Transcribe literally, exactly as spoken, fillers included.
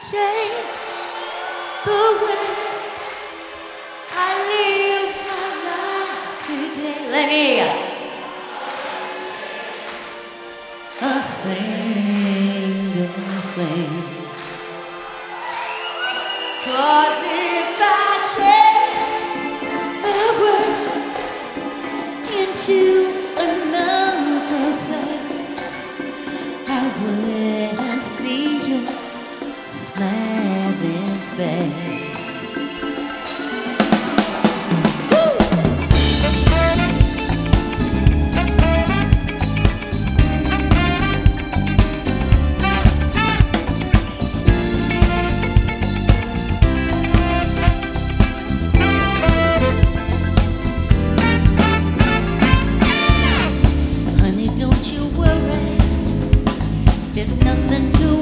change the way I live my life today. Let me hear a single thing. 'Cause if I change the world into